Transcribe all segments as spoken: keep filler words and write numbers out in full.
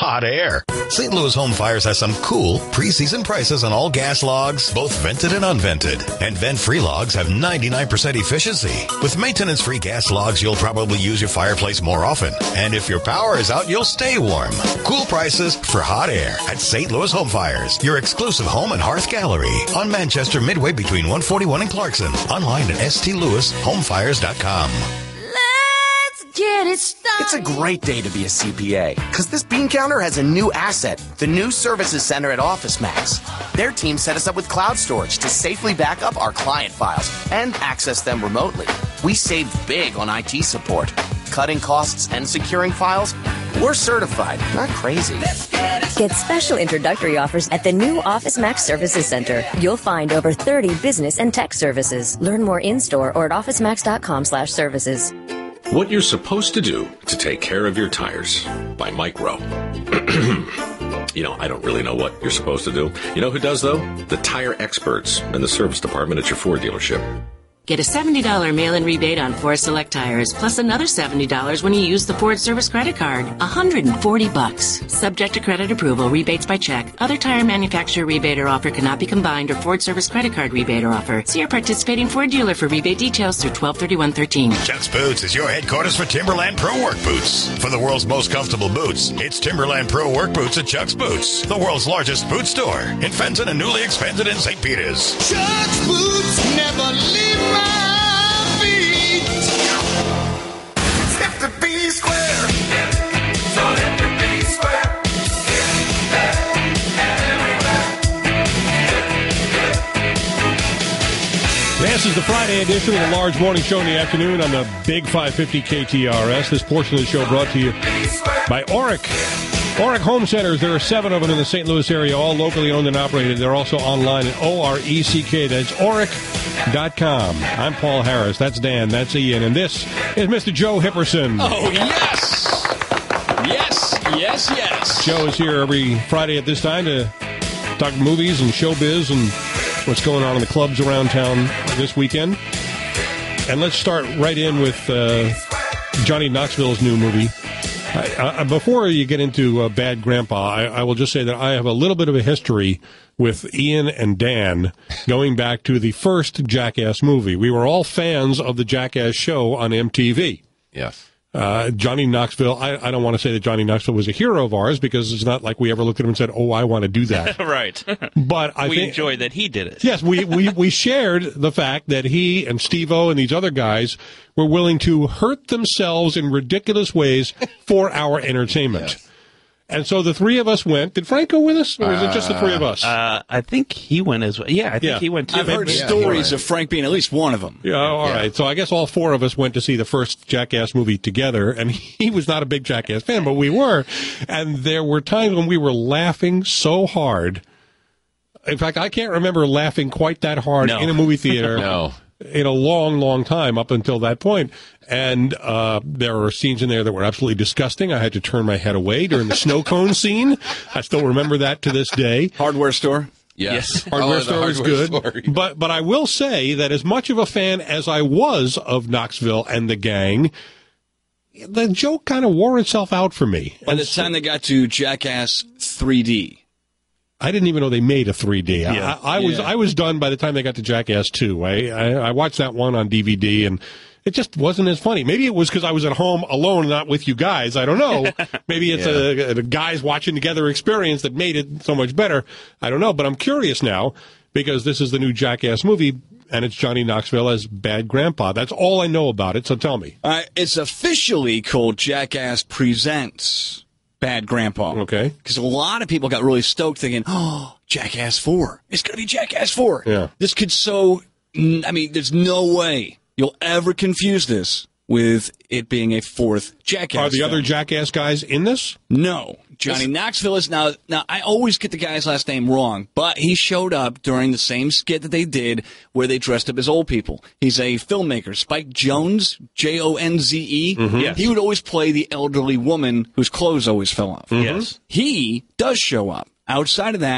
hot air. Saint Louis Home Fires has some cool preseason prices on all gas logs, both vented and unvented. And vent-free logs have ninety-nine percent efficiency. With maintenance-free gas logs, you'll probably use your fireplace more often. And if your power is out, you'll stay warm. Cool prices for hot air at Saint Louis Home Fires, your exclusive home and hearth gallery on Manchester Midway between one forty-one and Clarkson. Online at s t lewis home fires dot com. Get it started. It's a great day to be a C P A, because this bean counter has a new asset, the new Services Center at OfficeMax. Their team set us up with cloud storage to safely back up our client files and access them remotely. We saved big on I T support, cutting costs and securing files. We're certified, not crazy. Get special introductory offers at the new OfficeMax Services Center. You'll find over thirty business and tech services. Learn more in-store or at officemax.com slash services. What You're Supposed to Do to Take Care of Your Tires by Mike Rowe. You know, I don't really know what you're supposed to do. You know who does, though? The tire experts in the service department at your Ford dealership. Get a seventy dollars mail-in rebate on Ford Select tires, plus another seventy dollars when you use the Ford Service Credit Card. one hundred forty bucks. Subject to credit approval, rebates by check. Other tire manufacturer rebate or offer cannot be combined, or Ford Service Credit Card rebate or offer. See your participating Ford dealer for rebate details through twelve thirty-one thirteen. Chuck's Boots is your headquarters for Timberland Pro Work Boots. For the world's most comfortable boots, it's Timberland Pro Work Boots at Chuck's Boots, the world's largest boot store in Fenton and newly expanded in Saint Peters. Chuck's Boots never leave my Step to B square. So let the B square. This is the Friday edition of the Large Morning Show in the afternoon on the Big five fifty K T R S. This portion of the show brought to you by Oric. Oric Home Centers, there are seven of them in the Saint Louis area, all locally owned and operated. They're also online at O R E C K. That's oric dot com. I'm Paul Harris. That's Dan. That's Ian. And this is Mister Joe Hipperson. Oh, yes. Yes, yes, yes. Joe is here every Friday at this time to talk movies and showbiz and what's going on in the clubs around town this weekend. And let's start right in with uh, Johnny Knoxville's new movie. I, I, before you get into uh, Bad Grandpa, I, I will just say that I have a little bit of a history with Ian and Dan going back to the first Jackass movie. We were all fans of the Jackass show on M T V. Yes. Uh, Johnny Knoxville, I, I don't want to say that Johnny Knoxville was a hero of ours, because it's not like we ever looked at him and said, oh, I want to do that. Right. But I we think, enjoyed that he did it. Yes, we, we, we shared the fact that he and Steve-O and these other guys were willing to hurt themselves in ridiculous ways for our entertainment. Yes. And so the three of us went. Did Frank go with us, or was it just the three of us? Uh, I think he went as well. Yeah, I think yeah. he went too. I've heard yeah, stories yeah. of Frank being at least one of them. Yeah, all yeah. right. So I guess all four of us went to see the first Jackass movie together, and he was not a big Jackass fan, but we were. And there were times when we were laughing so hard. In fact, I can't remember laughing quite that hard no. in a movie theater. No. In a long, long time up until that point. And uh, there were scenes in there that were absolutely disgusting. I had to turn my head away during the snow cone scene. I still remember that to this day. Hardware store? Yes. Hardware oh, store is good. Store, yeah. But but I will say that as much of a fan as I was of Knoxville and the gang, the joke kind of wore itself out for me. By the time they got to Jackass three D. I didn't even know they made a three D. Yeah. I, I was yeah. I was done by the time they got to Jackass two. I, I, I watched that one on D V D, and it just wasn't as funny. Maybe it was because I was at home alone, not with you guys. I don't know. Maybe it's yeah. a, a guys watching together experience that made it so much better. I don't know, but I'm curious now, because this is the new Jackass movie, and it's Johnny Knoxville as Bad Grandpa. That's all I know about it, so tell me. Uh, it's officially called Jackass Presents Bad Grandpa. Okay. Because a lot of people got really stoked thinking, oh, Jackass four. It's going to be Jackass four. Yeah. This could so, I mean, there's no way you'll ever confuse this with it being a fourth Jackass. Are the film. other Jackass guys in this? No. Johnny Knoxville is now, now, I always get the guy's last name wrong, but he showed up during the same skit that they did where they dressed up as old people. He's a filmmaker, Spike Jonze, J O N Z E. Mm-hmm. Yes. He would always play the elderly woman whose clothes always fell off. Yes. He does show up. Outside of that,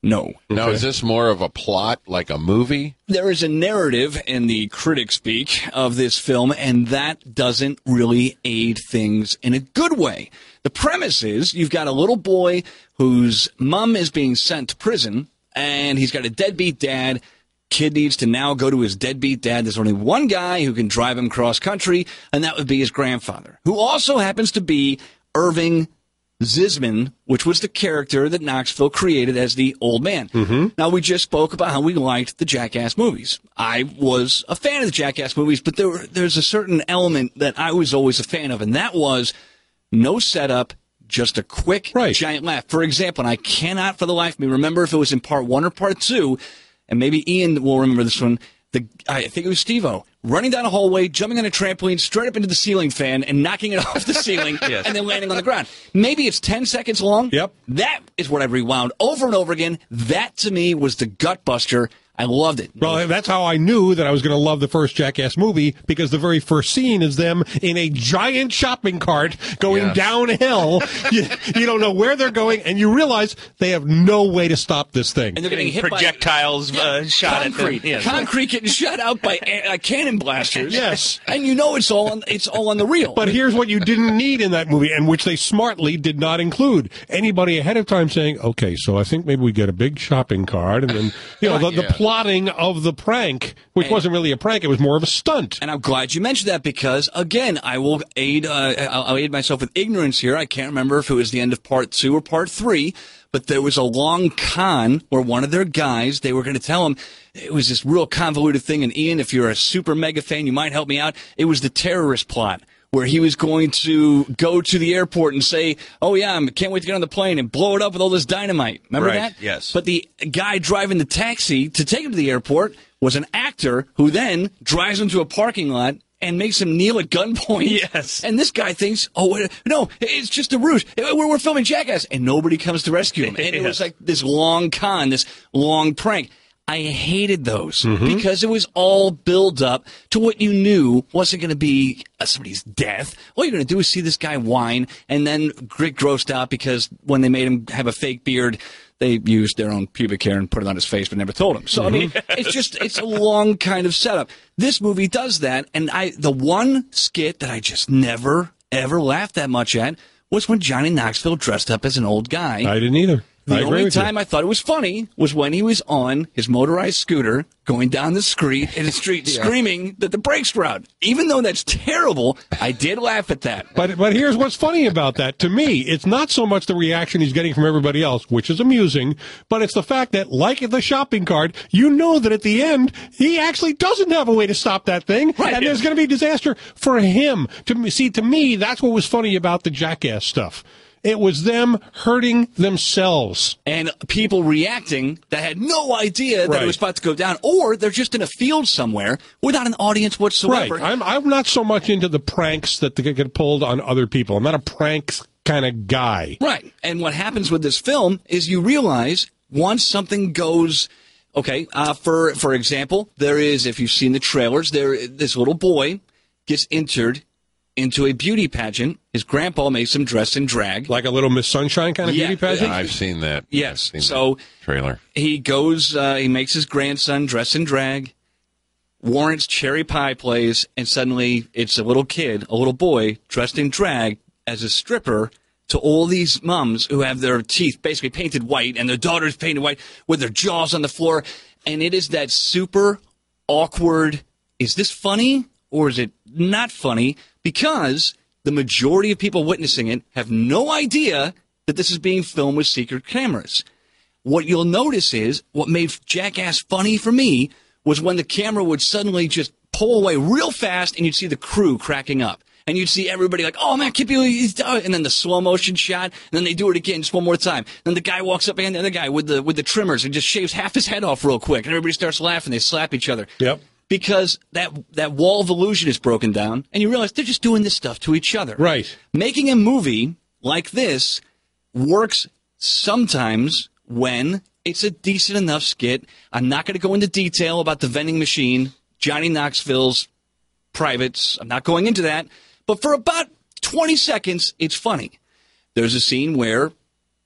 No. Now, is this more of a plot, like a movie? There is a narrative in the critic speak of this film, and that doesn't really aid things in a good way. The premise is you've got a little boy whose mom is being sent to prison, and he's got a deadbeat dad. Kid needs to now go to his deadbeat dad. There's only one guy who can drive him cross country, and that would be his grandfather, who also happens to be Irving Zisman, which was the character that Knoxville created as the old man. Mm-hmm. Now, we just spoke about how we liked the Jackass movies. I was a fan of the Jackass movies, but there were, there's a certain element that I was always a fan of, and that was no setup, just a quick, right. giant laugh. For example, and I cannot for the life of me remember if it was in part one or part two, and maybe Ian will remember this one. The, I think it was Steve-O, running down a hallway, jumping on a trampoline, straight up into the ceiling fan, and knocking it off the ceiling, Yes. and then landing on the ground. Maybe it's ten seconds long. Yep. That is what I rewound over and over again. That, to me, was the gut buster. I loved it. Well, that's how I knew that I was going to love the first Jackass movie, because the very first scene is them in a giant shopping cart going Yes. downhill. you, you don't know where they're going, and you realize they have no way to stop this thing. And they're getting hit projectiles by uh, shot concrete. at them. Yes. Concrete getting shot out by uh, cannon blasters. Yes. And you know it's all on, it's all on the reel. But here's what you didn't need in that movie, and which they smartly did not include. Anybody ahead of time saying, okay, so I think maybe we get a big shopping cart, and then, you know, the, Yeah. the plotting of the prank, which And- wasn't really a prank, it was more of a stunt. And I'm glad you mentioned that, because, again, I will aid, uh, I'll, I'll aid myself with ignorance here. I can't remember if it was the end of part two or part three, but there was a long con where one of their guys, they were going to tell him, it was this real convoluted thing. And Ian, if you're a super mega fan, you might help me out. It was the terrorist plot, where he was going to go to the airport and say, oh, yeah, I can't wait to get on the plane and blow it up with all this dynamite. Remember Right, that? yes. But the guy driving the taxi to take him to the airport was an actor who then drives him to a parking lot and makes him kneel at gunpoint. Yes. And this guy thinks, oh, wait, no, it's just a ruse. We're, we're filming Jackass. And nobody comes to rescue him. And it was Yes. like this long con, this long prank. I hated those Mm-hmm. because it was all build up to what you knew wasn't going to be uh, somebody's death. All you're going to do is see this guy whine and then get grossed out because when they made him have a fake beard, they used their own pubic hair and put it on his face but never told him. So, I mean, it's just, it's a long kind of setup. This movie does that. And I, the one skit that I just never, ever laughed that much at was when Johnny Knoxville dressed up as an old guy. I didn't either. The I agree only with you. time I thought it was funny was when he was on his motorized scooter going down the street in the street screaming that the brakes were out. Even though that's terrible, I did laugh at that. But but here's what's funny about that. To me, it's not so much the reaction he's getting from everybody else, which is amusing, but it's the fact that, like at the shopping cart, you know that at the end, he actually doesn't have a way to stop that thing, Right. and there's going to be disaster for him. To me, see, to me, that's what was funny about the Jackass stuff. It was them hurting themselves. And people reacting that had no idea that Right. it was about to go down, or they're just in a field somewhere without an audience Right. whatsoever. I'm I'm not so much into the pranks that get pulled on other people. I'm not a pranks kind of guy. Right. And what happens with this film is you realize once something goes, okay, uh, for for example, there is, if you've seen the trailers, there this little boy gets entered into a beauty pageant. His grandpa makes him dress in drag. Like a little Miss Sunshine kind of Yeah. beauty pageant? I've seen that. Yes. I've seen So that trailer. he goes, uh, he makes his grandson dress in drag. Warrant's Cherry Pie plays, and suddenly it's a little kid, a little boy, dressed in drag as a stripper to all these mums who have their teeth basically painted white and their daughters painted white with their jaws on the floor. And it is that super awkward, is this funny or is it not funny? Because the majority of people witnessing it have no idea that this is being filmed with secret cameras. What you'll notice is what made Jackass funny for me was when the camera would suddenly just pull away real fast and you'd see the crew cracking up. And you'd see everybody like, oh, man, keep you, he's down. And then the slow motion shot, and then they do it again just one more time. Then the guy walks up behind the other guy with the with the trimmers and just shaves half his head off real quick. And everybody starts laughing. They slap each other. Yep. Because that that wall of illusion is broken down, and you realize they're just doing this stuff to each other. Right. Making a movie like this works sometimes when it's a decent enough skit. I'm not going to go into detail about the vending machine, Johnny Knoxville's privates. I'm not going into that. But for about twenty seconds, it's funny. There's a scene where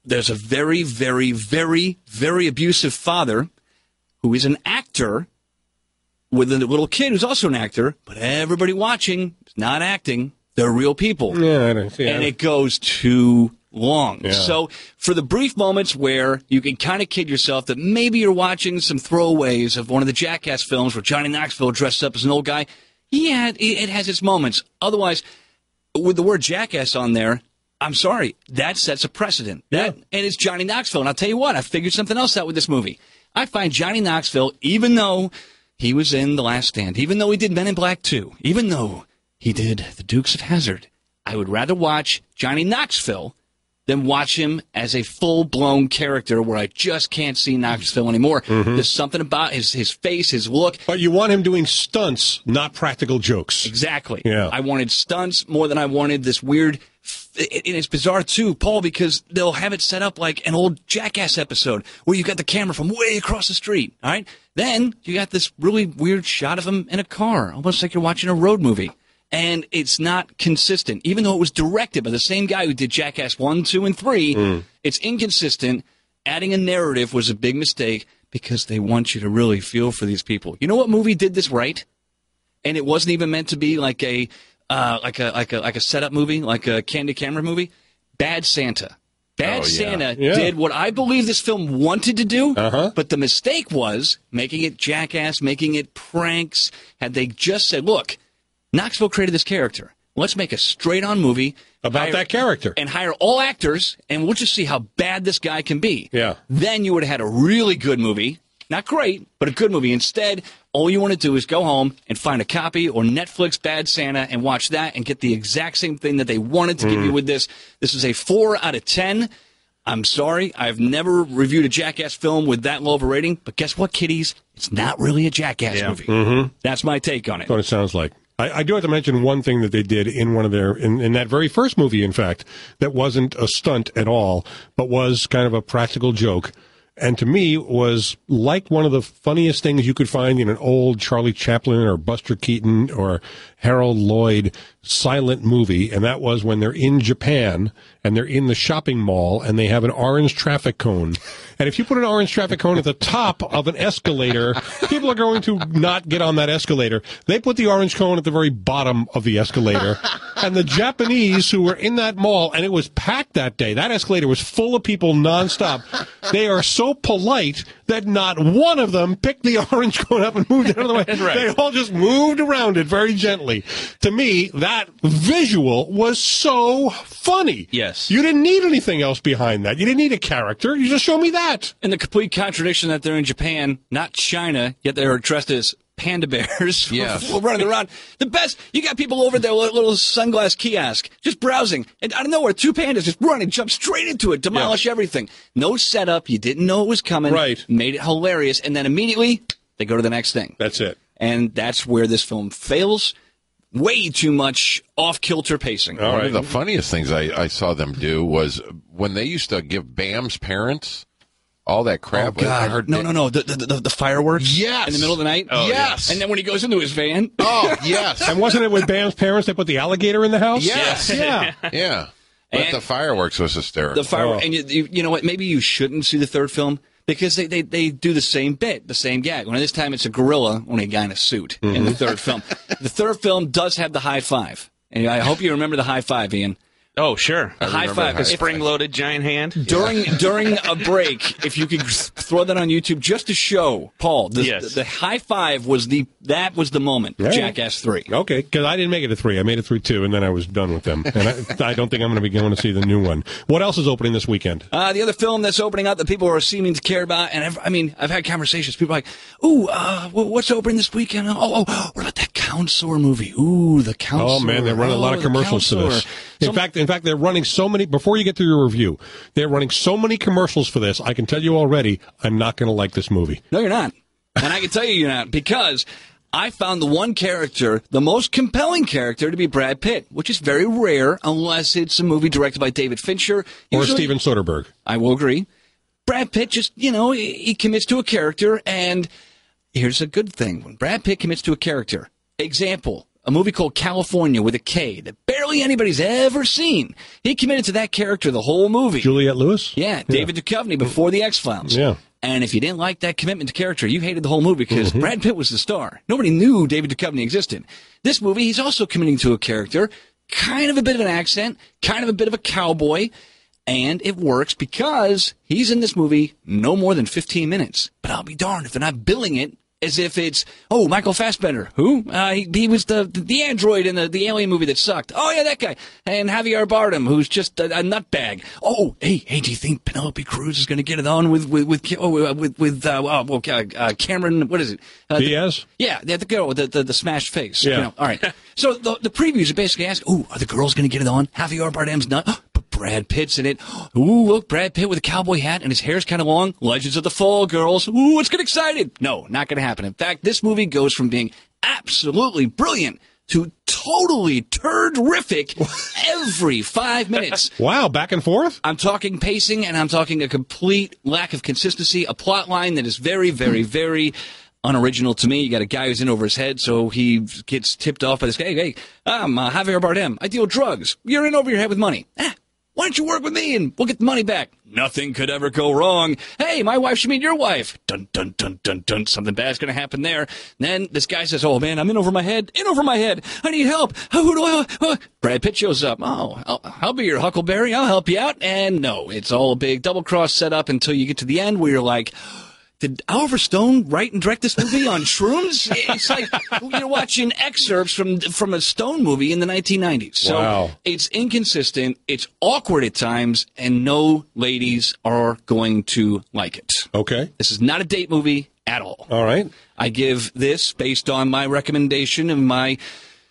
there's a very, very, very, very abusive father who is an actor with a little kid who's also an actor, but everybody watching is not acting. They're real people. Yeah, I don't, yeah. And it goes too long. Yeah. So for the brief moments where you can kind of kid yourself that maybe you're watching some throwaways of one of the Jackass films where Johnny Knoxville dressed up as an old guy, yeah, it, it has its moments. Otherwise, with the word Jackass on there, I'm sorry, that sets a precedent. That Yeah. And it's Johnny Knoxville. And I'll tell you what, I figured something else out with this movie. I find Johnny Knoxville, even though he was in The Last Stand, even though he did Men in Black two, even though he did The Dukes of Hazzard, I would rather watch Johnny Knoxville than watch him as a full-blown character where I just can't see Knoxville anymore. Mm-hmm. There's something about his, his face, his look. But you want him doing stunts, not practical jokes. Exactly. Yeah. I wanted stunts more than I wanted this weird... And it's bizarre, too, Paul, because they'll have it set up like an old Jackass episode where you got the camera from way across the street, all right? Then you got this really weird shot of him in a car, almost like you're watching a road movie. And it's not consistent. Even though it was directed by the same guy who did Jackass one, two, and three, mm. it's inconsistent. Adding a narrative was a big mistake because they want you to really feel for these people. You know what movie did this right? And it wasn't even meant to be like a... Uh, like a like a like a setup movie, like a candid camera movie. Bad Santa. Bad Oh, yeah. Santa Yeah. did what I believe this film wanted to do, Uh-huh. but the mistake was making it Jackass, making it pranks. Had they just said, "Look, Knoxville created this character. Let's make a straight-on movie About hire- that character. and hire all actors, and we'll just see how bad this guy can be." Yeah. Then you would have had a really good movie. Not great, but a good movie. Instead, all you want to do is go home and find a copy or Netflix Bad Santa and watch that and get the exact same thing that they wanted to give you with this. This is a four out of ten. I'm sorry. I've never reviewed a Jackass film with that low of a rating. But guess what, kiddies? It's not really a Jackass movie. Mm-hmm. That's my take on it. That's what it sounds like. I, I do have to mention one thing that they did in one of their, in, in that very first movie, in fact, that wasn't a stunt at all, but was kind of a practical joke. And to me, was like one of the funniest things you could find in an old Charlie Chaplin or Buster Keaton or Harold Lloyd silent movie. And that was when they're in Japan and they're in the shopping mall and they have an orange traffic cone. And if you put an orange traffic cone at the top of an escalator, people are going to not get on that escalator. They put the orange cone at the very bottom of the escalator. And the Japanese who were in that mall, and it was packed that day, that escalator was full of people nonstop. They are so polite that not one of them picked the orange cone up and moved it out of the way. Right. They all just moved around it very gently. To me, that visual was so funny. Yes. You didn't need anything else behind that. You didn't need a character. You just show me that. And the complete contradiction that they're in Japan, not China, yet they're dressed as panda bears. Yes. running around. The best, you got people over there with a little sunglass kiosk, just browsing. And out of nowhere, two pandas just run and jump straight into it, demolish Yeah. everything. everything. No setup. You didn't know it was coming. Right. Made it hilarious. And then immediately, they go to the next thing. That's it. And that's where this film fails. Way too much off-kilter pacing. All One right. of the funniest things I, I saw them do was when they used to give Bam's parents all that crap. Oh, God. I heard no, they- no, no. The, the, the, the fireworks? Yes. In the middle of the night? Oh, yes. And then when he goes into his van? Oh, yes. And wasn't it with Bam's parents they put the alligator in the house? Yes. Yeah. Yeah. But And- the fireworks was hysterical. The firework, Oh. and you, you, you know what? Maybe you shouldn't see the third film because they, they, they do the same bit, the same gag. Only this time it's a gorilla, only a guy in a suit in the third film. The third film does have the high five, and I hope you remember the high five, Ian. Oh, sure. The high remember five, the A high spring-loaded giant hand. during during a break. If you could throw that on YouTube just to show Paul, the, Yes. the, the high five was the that was the moment. Yeah. Jackass three. Okay, because I didn't make it to three. I made it through two, and then I was done with them. And I, I don't think I'm going to be going to see the new one. What else is opening this weekend? Uh, the other film that's opening up that people are seeming to care about, and I've, I mean, I've had conversations. People are like, "Ooh, uh, wh- what's opening this weekend? Oh, oh, what about that Counselor movie? Ooh, the Counselor. Oh man, they're running a lot of Oh, the commercials to this. Counselor." In So- fact, in fact, they're running so many. Before you get to your review, they're running so many commercials for this. I can tell you already, I'm not going to like this movie. No, you're not. And I can tell you you're not because I found the one character, the most compelling character, to be Brad Pitt, which is very rare unless it's a movie directed by David Fincher. Or Usually- Steven Soderbergh. I will agree. Brad Pitt just, you know, he, he commits to a character, and here's a good thing. When Brad Pitt commits to a character, example, a movie called California with a K that barely anybody's ever seen. He committed to that character the whole movie. Juliette Lewis? Yeah, David Duchovny before the X-Files. Yeah. And if you didn't like that commitment to character, you hated the whole movie because Mm-hmm. Brad Pitt was the star. Nobody knew David Duchovny existed. This movie, he's also committing to a character, kind of a bit of an accent, kind of a bit of a cowboy, and it works because he's in this movie no more than fifteen minutes. But I'll be darned if they're not billing it as if it's, oh, Michael Fassbender. Who? Uh, he, he was the the android in the, the alien movie that sucked. Oh, yeah, that guy. And Javier Bardem, who's just a, a nutbag. Oh, hey, hey, do you think Penelope Cruz is going to get it on with, with, with, oh, with, with uh, oh, well, uh, uh, Cameron, what is it? Uh, Diaz? The, yeah, the, the girl with the, the, the smashed face. Yeah. You know, all right. So the, the previews are basically asking, oh, are the girls going to get it on? Javier Bardem's nut. But Brad Pitt's in it. Ooh, look, Brad Pitt with a cowboy hat and his hair's kind of long. Legends of the Fall, girls. Ooh, let's get excited. No, not going to happen. In fact, this movie goes from being absolutely brilliant to totally turd-rific every five minutes. Wow, back and forth? I'm talking pacing, and I'm talking a complete lack of consistency, a plot line that is very, very, very unoriginal to me. You got a guy who's in over his head, so he gets tipped off by this guy. Hey, hey, I'm uh, Javier Bardem. I deal drugs. You're in over your head with money. Ah, why don't you work with me and we'll get the money back? Nothing could ever go wrong. Hey, my wife should meet your wife. Dun, dun, dun, dun, dun. Something bad's going to happen there. Then this guy says, oh, man, I'm in over my head. In over my head. I need help. Who do I... Uh, Brad Pitt shows up. Oh, I'll, I'll be your Huckleberry. I'll help you out. And no, it's all a big double-cross setup until you get to the end where you're like... Did Oliver Stone write and direct this movie on shrooms? It's like you're watching excerpts from from a Stone movie in the nineteen nineties. So Wow. It's inconsistent, it's awkward at times, and no ladies are going to like it. Okay. This is not a date movie at all. All right. I give this, based on my recommendation and my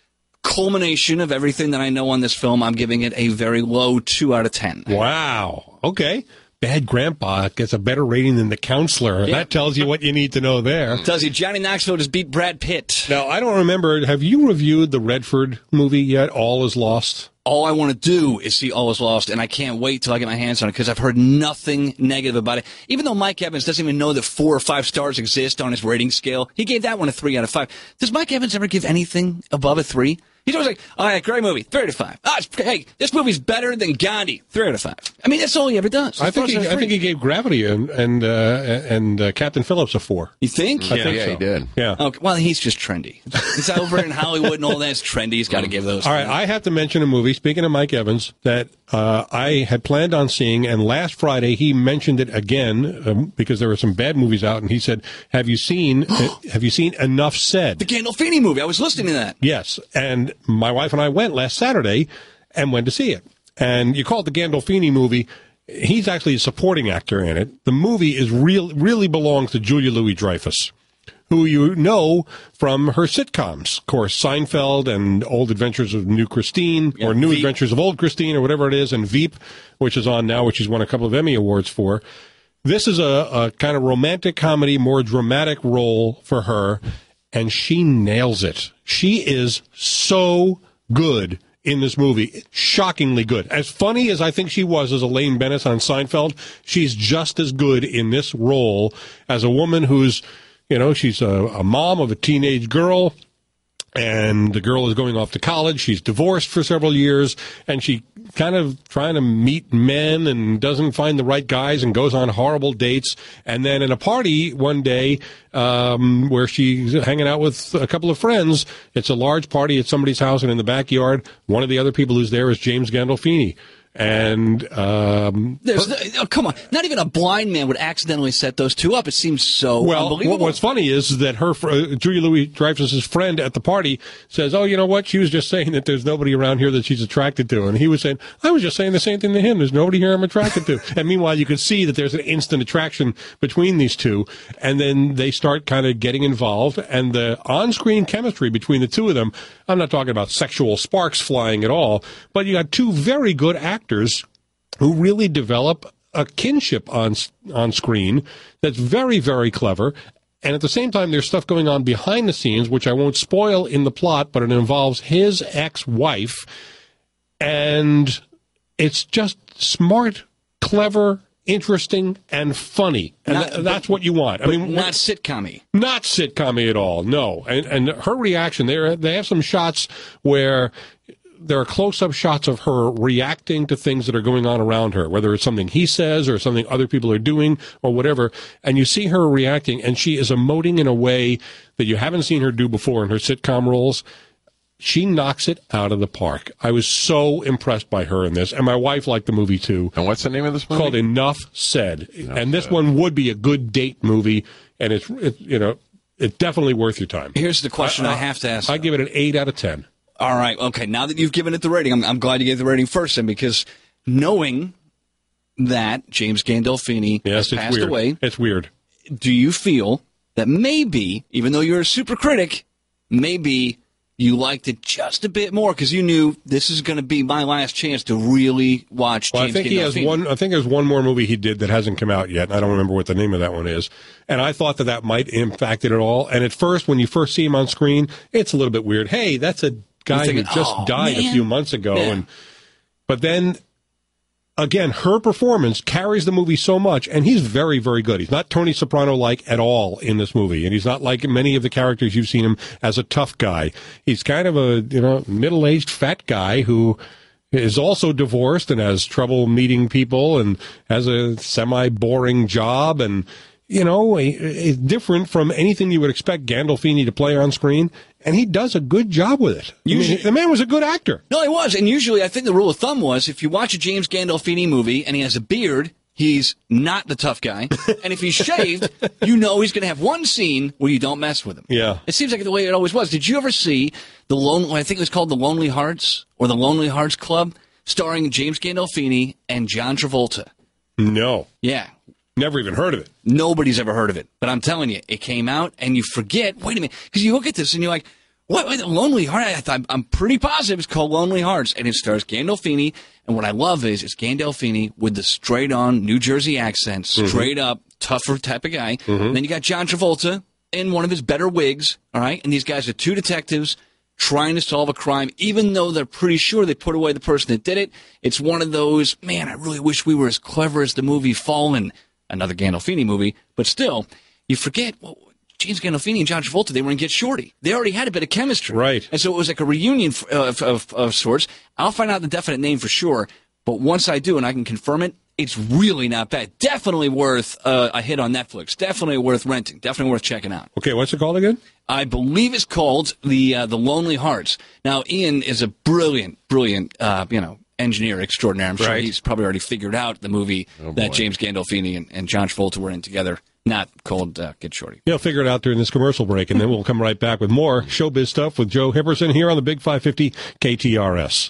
culmination of everything that I know on this film, I'm giving it a very low two out of ten. Wow. Okay. Bad Grandpa gets a better rating than The Counselor. Yeah. That tells you what you need to know there. Tells you Johnny Knoxville just beat Brad Pitt. Now, I don't remember. Have you reviewed the Redford movie yet? All is Lost? All I want to do is see All Is Lost, and I can't wait till I get my hands on it because I've heard nothing negative about it. Even though Mike Evans doesn't even know that four or five stars exist on his rating scale, he gave that one a three out of five. Does Mike Evans ever give anything above a three? He's always like, all right, great movie, three out of five. Ah, it's, hey, this movie's better than Gandhi, three out of five. I mean, that's all he ever does. I think he, I think he gave Gravity and and uh, and uh, Captain Phillips a four. You think? I think yeah, so. he did. Yeah. Okay, well, he's just trendy. He's over in Hollywood and all that. It's trendy. He's got to give those. All right, I have to mention a movie, speaking of Mike Evans, that uh, I had planned on seeing, and last Friday he mentioned it again um, because there were some bad movies out, and he said, have you seen uh, have you seen Enough Said? The Gandolfini movie. I was listening to that. Yes, and my wife and I went last Saturday and went to see it. And you call it the Gandolfini movie. He's actually a supporting actor in it. The movie is real, really belongs to Julia Louis-Dreyfus, who you know from her sitcoms. Of course, Seinfeld and Old Adventures of New Christine, Yeah, or New Veep. Adventures of Old Christine, or whatever it is, and Veep, which is on now, which she's won a couple of Emmy Awards for. This is a, a kind of romantic comedy, more dramatic role for her, and she nails it. She is so good in this movie. Shockingly good. As funny as I think she was as Elaine Bennis on Seinfeld, she's just as good in this role as a woman who's, you know, she's a, a mom of a teenage girl, and the girl is going off to college. She's divorced for several years, and she kind of trying to meet men and doesn't find the right guys and goes on horrible dates. And then in a party one day um, where she's hanging out with a couple of friends, it's a large party at somebody's house, and in the backyard, one of the other people who's there is James Gandolfini. And um, There's, oh, come on. Not even a blind man would accidentally set those two up. It seems so well, unbelievable. what's funny is that her fr- uh, Julia Louis-Dreyfus's friend at the party says, "Oh, you know what? She was just saying that there's nobody around here that she's attracted to," and he was saying, "I was just saying the same thing to him. There's nobody here I'm attracted to." And meanwhile, you can see that there's an instant attraction between these two, and then they start kind of getting involved, and the on-screen chemistry between the two of them. I'm not talking about sexual sparks flying at all, but you got two very good actors who really develop a kinship on on screen that's very, very clever. And at the same time, there's stuff going on behind the scenes, which I won't spoil in the plot, but it involves his ex-wife. And it's just smart, clever, interesting and funny, and Not- th- that's what you want. I But mean, not sitcom-y. not sitcom-y at all. No, and and her reaction there, they have some shots where there are close-up shots of her reacting to things that are going on around her, whether it's something he says or something other people are doing or whatever, and you see her reacting, and she is emoting in a way that you haven't seen her do before in her sitcom roles. She knocks it out of the park. I was so impressed by her in this, and my wife liked the movie too. And what's the name of this It's movie? called Enough Said, Enough and this Said. one would be a good date movie, and it's it, you know it's definitely worth your time. Here's the question I, have to ask. I give it an eight out of ten. All right, okay. Now that you've given it the rating, I'm, I'm glad you gave the rating first, then, because knowing that James Gandolfini Yes, has it's passed weird. away, It's weird. do you feel that maybe, even though you're a super critic, maybe you liked it just a bit more because you knew this is going to be my last chance to really watch Well, James I think he has Gandolfini? one. I think there's one more movie he did that hasn't come out yet. I don't remember what the name of that one is. And I thought that that might impact it at all. And at first, when you first see him on screen, it's a little bit weird. Hey, that's a guy thinking, who just "Oh, died man." a few months ago. Yeah. And but then again, her performance carries the movie so much, and he's very, very good. He's not Tony Soprano-like at all in this movie, and he's not like many of the characters you've seen him as a tough guy. He's kind of a, you know, middle-aged fat guy who is also divorced and has trouble meeting people and has a semi-boring job and, you know, is different from anything you would expect Gandolfini to play on screen, and he does a good job with it. I mean, Usually- the man was a good actor. No, he was. And usually, I think the rule of thumb was if you watch a James Gandolfini movie and he has a beard, he's not the tough guy. And if he's shaved, you know he's going to have one scene where you don't mess with him. Yeah. It seems like the way it always was. Did you ever see the Lone, I think it was called The Lonely Hearts or The Lonely Hearts Club, starring James Gandolfini and John Travolta? No. Yeah. Never even heard of it. Nobody's ever heard of it. But I'm telling you, it came out and you forget, wait a minute, because you look at this and you're like, what, wait, Lonely Heart? I thought, I'm pretty positive it's called Lonely Hearts. And it stars Gandolfini. And what I love is it's Gandolfini with the straight-on New Jersey accent, straight up, tougher type of guy. And then you got John Travolta in one of his better wigs, all right? And these guys are two detectives trying to solve a crime, even though they're pretty sure they put away the person that did it. It's one of those, man, I really wish we were as clever as the movie Fallen, another Gandolfini movie. But still, you forget, well, James Gandolfini and John Travolta, they were in Get Shorty. They already had a bit of chemistry. Right. And so it was like a reunion f- of, of, of sorts. I'll find out the definite name for sure. But once I do and I can confirm it, it's really not bad. Definitely worth uh, a hit on Netflix. Definitely worth renting. Definitely worth checking out. Okay, what's it called again? I believe it's called the uh, the Lonely Hearts. Now, Ian is a brilliant, brilliant, uh, you know, engineer extraordinaire. I'm sure Right. he's probably already figured out the movie Oh, that boy. James Gandolfini and, and John Travolta were in together, not called uh, Get Shorty. He'll figure it out during this commercial break, and then we'll come right back with more showbiz stuff with Joe Hipperson here on the Big five fifty K T R S.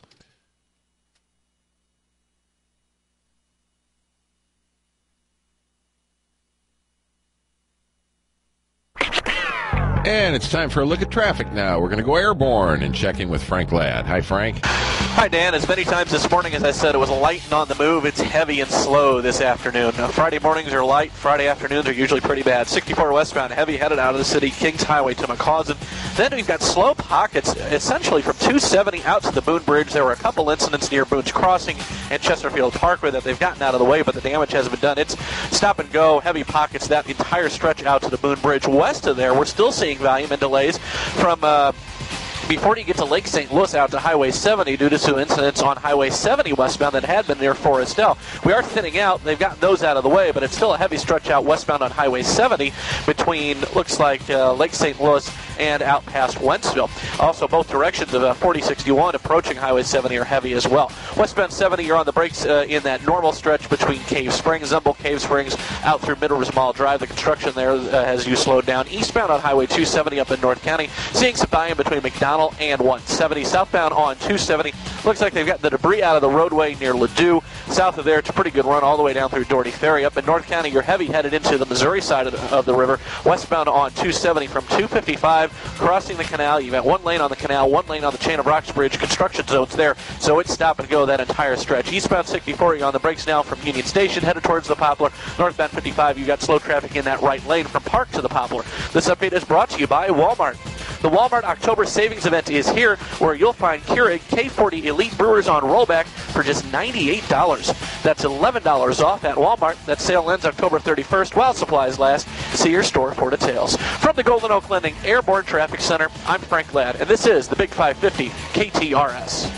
And it's time for a look at traffic now. We're going to go airborne and check in with Frank Ladd. Hi, Frank. Hi, Dan. As many times this morning as I said, it was light and on the move. It's heavy and slow this afternoon. Uh, Friday mornings are light. Friday afternoons are usually pretty bad. sixty-four westbound, heavy headed out of the city, Kings Highway to McCausland. Then we've got slow pockets, essentially from two seventy out to the Boone Bridge. There were a couple incidents near Boone's Crossing and Chesterfield Parkway that they've gotten out of the way, but the damage hasn't been done. It's stop and go, heavy pockets, that entire stretch out to the Boone Bridge. West of there, we're still seeing volume and delays from uh, before you get to Lake Saint Louis out to Highway seventy due to some incidents on Highway seventy westbound that had been near Forestel. We are thinning out. They've gotten those out of the way, but it's still a heavy stretch out westbound on Highway seventy between, looks like, uh, Lake Saint Louis and out past Wentzville. Also, both directions of uh, forty sixty-one approaching Highway seventy are heavy as well. Westbound seventy, you're on the brakes uh, in that normal stretch between Cave Springs, Zumble Cave Springs, out through Middle Mall Drive. The construction there uh, has you slowed down. Eastbound on Highway two seventy up in North County, seeing some volume between McDonald and one seventy. Southbound on two seventy, looks like they've got the debris out of the roadway near Ladue. South of there, it's a pretty good run all the way down through Doherty Ferry. Up in North County, you're heavy headed into the Missouri side of the, of the river. Westbound on two seventy from two fifty-five, crossing the canal. You've got one lane on the canal, one lane on the Chain of Rocks Bridge. Construction zones there, so it's stop and go that entire stretch. Eastbound sixty-four, you're on the brakes now from Union Station, headed towards the Poplar. Northbound fifty-five, you've got slow traffic in that right lane from Park to the Poplar. This update is brought to you by Walmart. The Walmart October Savings Event is here, where you'll find Keurig K forty Elite Brewers on rollback for just ninety-eight dollars. That's eleven dollars off at Walmart. That sale ends October thirty-first while supplies last. See your store for details. From the Golden Oak Lending Airborne Traffic Center, I'm Frank Ladd, and this is the Big five fifty K T R S.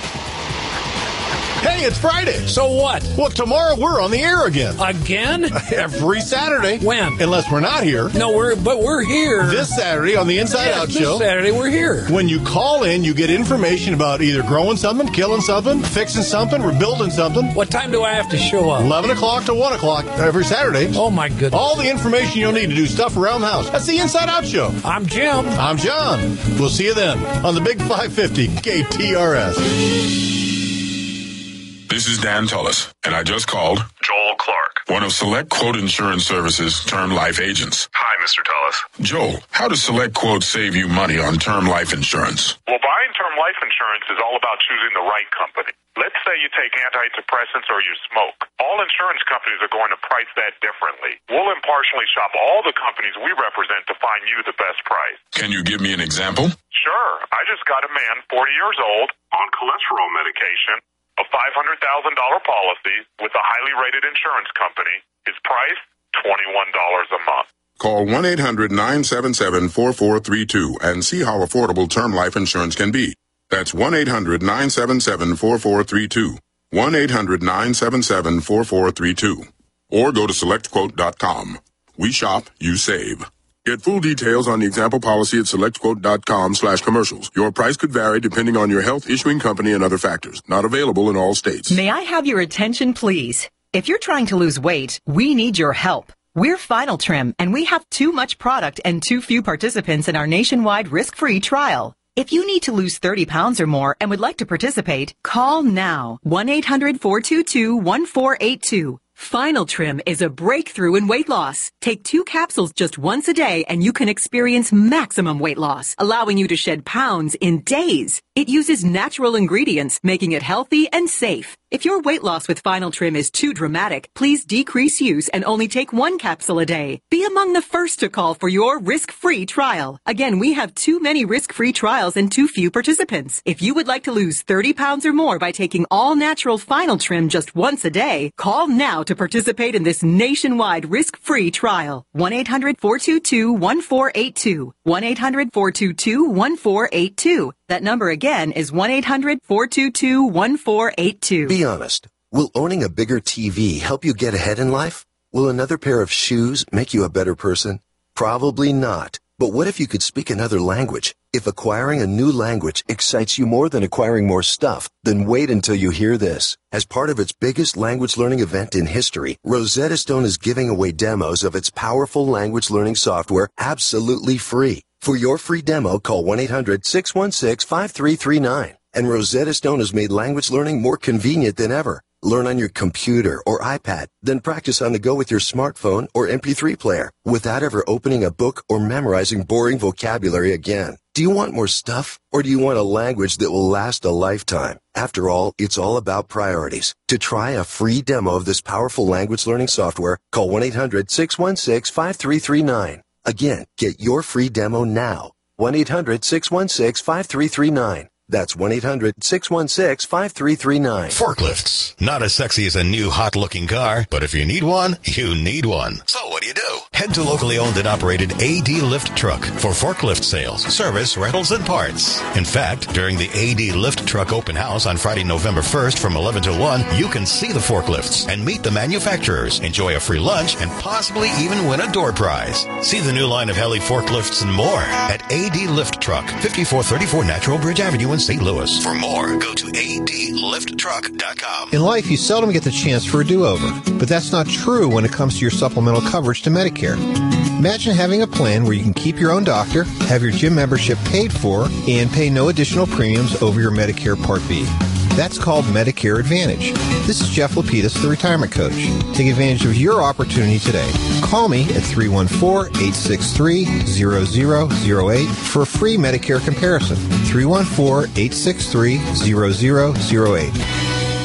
Hey, it's Friday. So what? Well, tomorrow we're on the air again. Again? Every Saturday. When? Unless we're not here. No, we're but we're here. This Saturday on the Inside yeah, Out this Show. This Saturday we're here. When you call in, you get information about either growing something, killing something, fixing something, rebuilding something. What time do I have to show up? eleven o'clock to one o'clock every Saturday. Oh, my goodness. All the information you'll need to do stuff around the house. That's the Inside Out Show. I'm Jim. I'm John. We'll see you then on the Big five fifty K T R S. This is Dan Tullis, and I just called Joel Clark, one of Select Quote Insurance Services' term life agents. Hi, Mister Tullis. Joel, how does Select Quote save you money on term life insurance? Well, buying term life insurance is all about choosing the right company. Let's say you take antidepressants or you smoke. All insurance companies are going to price that differently. We'll impartially shop all the companies we represent to find you the best price. Can you give me an example? Sure. I just got a man, forty years old, on cholesterol medication, a five hundred thousand dollars policy with a highly rated insurance company. His price, twenty-one dollars a month. Call one eight hundred nine seven seven four four three two and see how affordable term life insurance can be. That's one eight hundred nine seven seven four four three two. one eight hundred nine seven seven four four three two. Or go to select quote dot com. We shop, you save. Get full details on the example policy at select quote dot com slash commercials. Your price could vary depending on your health, issuing company, and other factors. Not available in all states. May I have your attention, please? If you're trying to lose weight, we need your help. We're Final Trim, and we have too much product and too few participants in our nationwide risk-free trial. If you need to lose thirty pounds or more and would like to participate, call now. one eight hundred four two two one four eight two. Final Trim is a breakthrough in weight loss. Take two capsules just once a day and you can experience maximum weight loss, allowing you to shed pounds in days. It uses natural ingredients, making it healthy and safe. If your weight loss with Final Trim is too dramatic, please decrease use and only take one capsule a day. Be among the first to call for your risk-free trial. Again, we have too many risk-free trials and too few participants. If you would like to lose thirty pounds or more by taking all-natural Final Trim just once a day, call now to participate in this nationwide risk-free trial. one eight hundred four two two one four eight two. one eight hundred four two two one four eight two. That number again is one eight hundred four two two one four eight two. Be honest. Will owning a bigger T V help you get ahead in life? Will another pair of shoes make you a better person? Probably not. But what if you could speak another language? If acquiring a new language excites you more than acquiring more stuff, then wait until you hear this. As part of its biggest language learning event in history, Rosetta Stone is giving away demos of its powerful language learning software absolutely free. For your free demo, call one eight hundred six one six five three three nine. And Rosetta Stone has made language learning more convenient than ever. Learn on your computer or iPad, then practice on the go with your smartphone or M P three player without ever opening a book or memorizing boring vocabulary again. Do you want more stuff, or do you want a language that will last a lifetime? After all, it's all about priorities. To try a free demo of this powerful language learning software, call one eight hundred six one six five three three nine. Again, get your free demo now. one eight hundred six one six five three three nine. That's one eight hundred six one six five three three nine. Forklifts. Not as sexy as a new hot-looking car, but if you need one, you need one. So what do you do? Head to locally owned and operated A D Lift Truck for forklift sales, service, rentals, and parts. In fact, during the A D Lift Truck open house on Friday, November first from eleven to one, you can see the forklifts and meet the manufacturers, enjoy a free lunch, and possibly even win a door prize. See the new line of heli forklifts and more at A D Lift Truck, fifty-four thirty-four Natural Bridge Avenue in Saint Louis. For more, go to A D lift truck dot com. In life, you seldom get the chance for a do-over, but that's not true when it comes to your supplemental coverage to Medicare. Imagine having a plan where you can keep your own doctor, have your gym membership paid for, and pay no additional premiums over your Medicare Part B. That's called Medicare Advantage. This is Jeff Lapidus, the Retirement Coach. Take advantage of your opportunity today. Call me at three one four, eight six three, zero zero zero eight for a free Medicare comparison. three one four, eight six three, zero zero zero eight.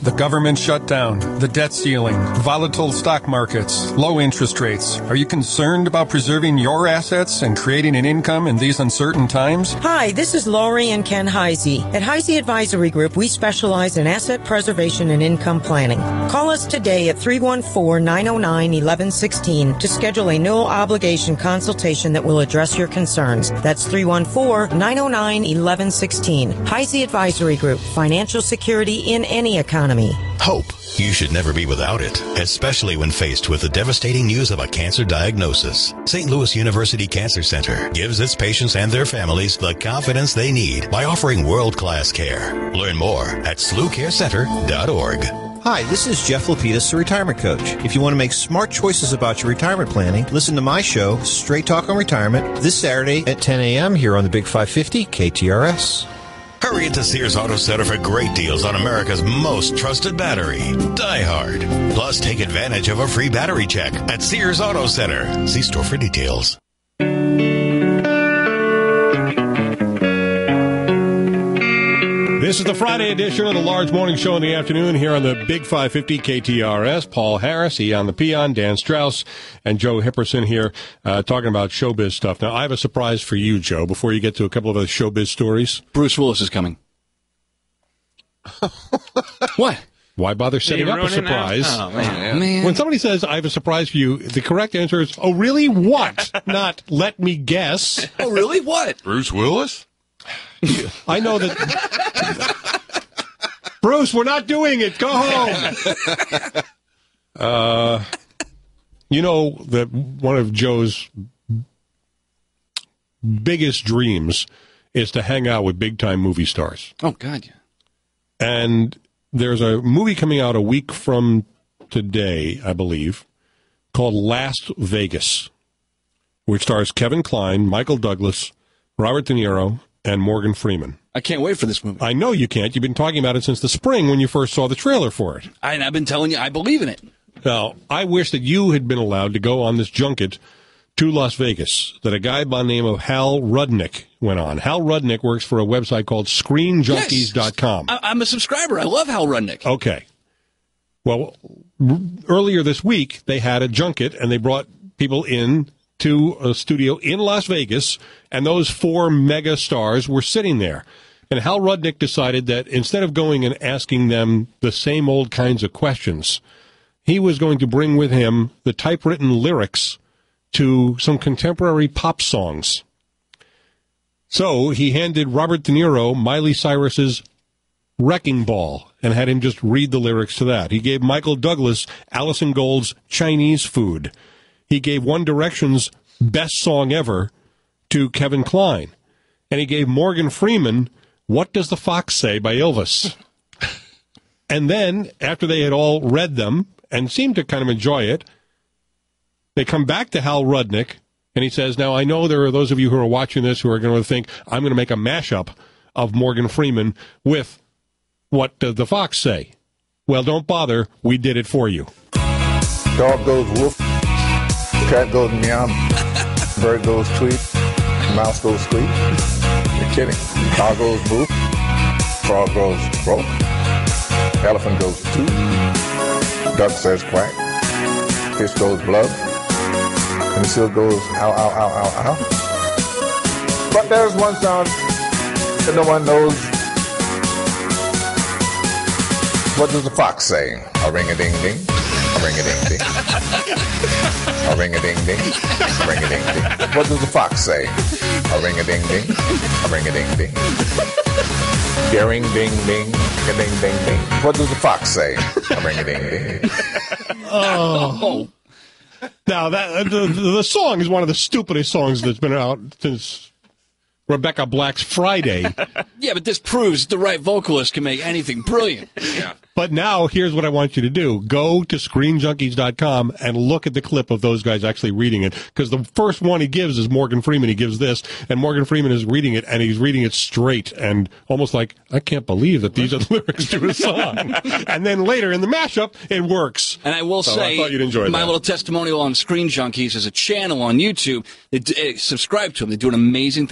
The government shutdown, the debt ceiling, volatile stock markets, low interest rates. Are you concerned about preserving your assets and creating an income in these uncertain times? Hi, this is Lori and Ken Heisey. At Heisey Advisory Group, we specialize in asset preservation and income planning. Call us today at three one four, nine oh nine, one one one six to schedule a no obligation consultation that will address your concerns. That's three one four, nine oh nine, one one one six. Heisey Advisory Group, financial security in any economy. Hope. You should never be without it, especially when faced with the devastating news of a cancer diagnosis. Saint Louis University Cancer Center gives its patients and their families the confidence they need by offering world-class care. Learn more at S L U care center dot org. Hi, this is Jeff Lapidus, the retirement coach. If you want to make smart choices about your retirement planning, listen to my show, Straight Talk on Retirement, this Saturday at ten a.m. here on the Big five fifty K T R S. Hurry into Sears Auto Center for great deals on America's most trusted battery, Die Hard. Plus, take advantage of a free battery check at Sears Auto Center. See store for details. This is the Friday edition of the Large Morning Show in the afternoon here on the Big five fifty K T R S. Paul Harris, Eon the Peon, Dan Strauss, and Joe Hipperson here uh, talking about showbiz stuff. Now, I have a surprise for you, Joe, before you get to a couple of other showbiz stories. Bruce Willis is coming. What? Why bother setting up a surprise? Oh, man. man. When somebody says, I have a surprise for you, the correct answer is, oh, really? What? Not, let me guess. Oh, really? What? Bruce Willis? I know that. Bruce, we're not doing it. Go home. uh, you know that one of Joe's biggest dreams is to hang out with big-time movie stars. Oh, God, yeah. And there's a movie coming out a week from today, I believe, called Las Vegas, which stars Kevin Kline, Michael Douglas, Robert De Niro, and Morgan Freeman. I can't wait for this movie. I know you can't. You've been talking about it since the spring when you first saw the trailer for it. I, and I've been telling you, I believe in it. Now, I wish that you had been allowed to go on this junket to Las Vegas, that a guy by the name of Hal Rudnick went on. Hal Rudnick works for a website called screen junkies dot com. Yes. I, I'm a subscriber. I love Hal Rudnick. Okay. Well, r- earlier this week, they had a junket, and they brought people in to a studio in Las Vegas, and those four mega stars were sitting there. And Hal Rudnick decided that instead of going and asking them the same old kinds of questions, he was going to bring with him the typewritten lyrics to some contemporary pop songs. So he handed Robert De Niro Miley Cyrus's Wrecking Ball and had him just read the lyrics to that. He gave Michael Douglas Alison Gold's Chinese Food. He gave One Direction's Best Song Ever to Kevin Kline. And he gave Morgan Freeman What Does the Fox Say by Elvis. And then, after they had all read them and seemed to kind of enjoy it, they come back to Hal Rudnick, and he says, now, I know there are those of you who are watching this who are going to think, I'm going to make a mashup of Morgan Freeman with What Does the Fox Say? Well, don't bother. We did it for you. Dog goes woof. Cat goes meow, bird goes tweet, mouse goes squeak. You're kidding. Cow goes boop, frog goes croak, elephant goes toot, duck says quack, fish goes blub, and the seal goes ow, ow, ow, ow, ow. But there's one sound that no one knows. What does the fox say? A ring-a-ding-ding, a ring-a-ding-ding. A ring-a-ding-ding, a ring-a-ding-ding. What does the fox say? A ring-a-ding-ding, a ring-a-ding-ding. Ding-ding-ding, a ding-ding-ding. What does the fox say? A ring-a-ding-ding. Oh. Now, that the, the song is one of the stupidest songs that's been out since Rebecca Black's Friday. Yeah, but this proves the right vocalist can make anything brilliant. Yeah. But now, here's what I want you to do. Go to screen junkies dot com and look at the clip of those guys actually reading it. Because the first one he gives is Morgan Freeman. He gives this, and Morgan Freeman is reading it, and he's reading it straight, and almost like, I can't believe that these are the lyrics to a song. And then later in the mashup, it works. And I will so say, I thought you'd enjoy my that. little testimonial on Screen Junkies is a channel on YouTube. They, uh, subscribe to them. They do an amazing thing called